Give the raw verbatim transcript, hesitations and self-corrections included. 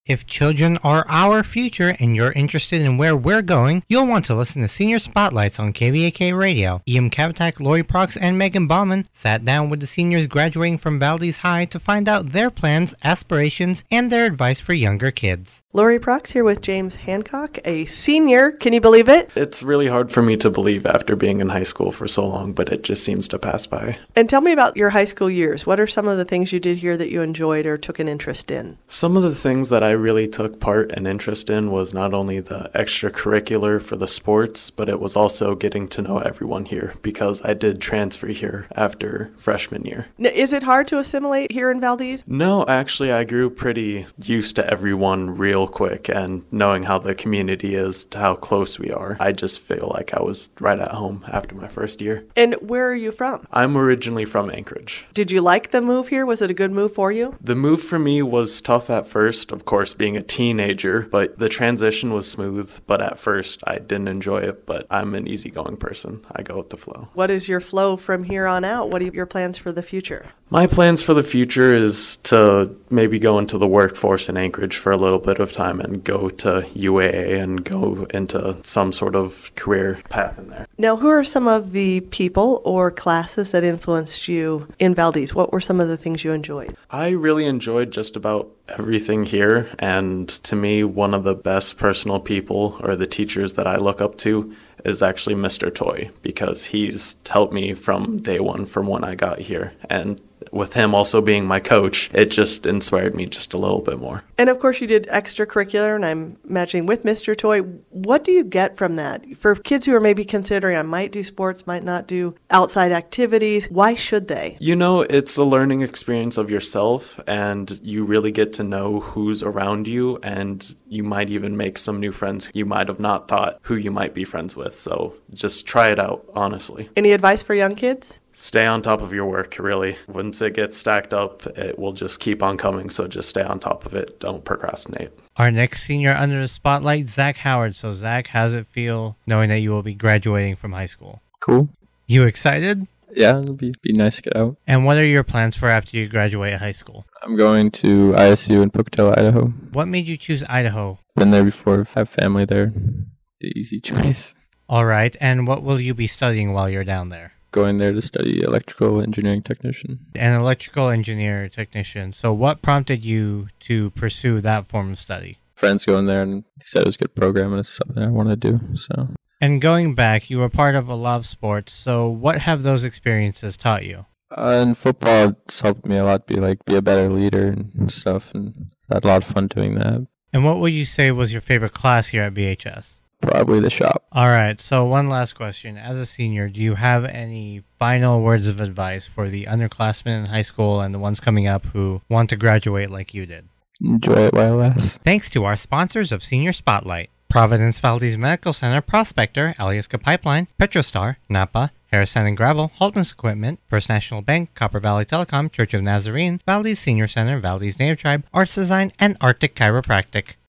If children are our future and you're interested in where we're going, you'll want to listen to Senior Spotlights on K V A K Radio. E M Kabatak, Lori Prox, and Megan Bauman sat down with the seniors graduating from Valdez High to find out their plans, aspirations, and their advice for younger kids. Lori Prox here with James Hancock, a senior. Can you believe it? It's really hard for me to believe after being in high school for so long, but it just seems to pass by. And tell me about your high school years. What are some of the things you did here that you enjoyed or took an interest in? Some of the things that I really took part and interest in was not only the extracurricular for the sports, but it was also getting to know everyone here because I did transfer here after freshman year. Now, is it hard to assimilate here in Valdez? No, actually, I grew pretty used to everyone real quick, and knowing how the community is, to how close we are, I just feel like I was right at home after my first year. And where are you from? I'm originally from Anchorage. Did you like the move here? Was it a good move for you? The move for me was tough at first, of course, being a teenager, but the transition was smooth. But at first, I didn't enjoy it, but I'm an easygoing person. I go with the flow. What is your flow from here on out? What are your plans for the future? My plans for the future is to maybe go into the workforce in Anchorage for a little bit of time and go to U A A and go into some sort of career path in there. Now, who are some of the people or classes that influenced you in Valdez? What were some of the things you enjoyed? I really enjoyed just about everything here, and to me, one of the best personal people or the teachers that I look up to is actually Mister Toy, because he's helped me from day one from when I got here. And with him also being my coach, it just inspired me just a little bit more. And of course you did extracurricular, and I'm imagining with Mister Toy. What do you get from that? For kids who are maybe considering, I might do sports, might not do outside activities, why should they? You know, it's a learning experience of yourself, and you really get to know who's around you, and you might even make some new friends you might have not thought who you might be friends with. So just try it out, honestly. Any advice for young kids? Stay on top of your work, really. Once it gets stacked up, it will just keep on coming, so just stay on top of it. Don't procrastinate. Our next senior under the spotlight, Zach Howard. So, Zach, how does it feel knowing that you will be graduating from high school? Cool. You excited? Yeah, it'll be, be nice to get out. And what are your plans for after you graduate high school? I'm going to I S U in Pocatello, Idaho. What made you choose Idaho? Been there before, have family there. The easy choice. All right, and what will you be studying while you're down there? Going there to study electrical engineering technician. An electrical engineer technician. So what prompted you to pursue that form of study? Friends going there, and he said it was a good program and it's something I want to do. So. And going back, you were part of a lot of sports. So what have those experiences taught you? Uh, in football, it's helped me a lot be like be a better leader and stuff, and I had a lot of fun doing that. And what would you say was your favorite class here at B H S? Probably the shop. All right, so one last question. As a senior, do you have any final words of advice for the underclassmen in high school and the ones coming up who want to graduate like you did? Enjoy it while it lasts. Thanks to our sponsors of Senior Spotlight: Providence Valdez Medical Center, Prospector, Alyeska Pipeline, Petrostar, Napa, Harris Sand and Gravel, Haltman's Equipment, First National Bank, Copper Valley Telecom, Church of Nazarene, Valdez Senior Center, Valdez Native Tribe, Arts Design, and Arctic Chiropractic.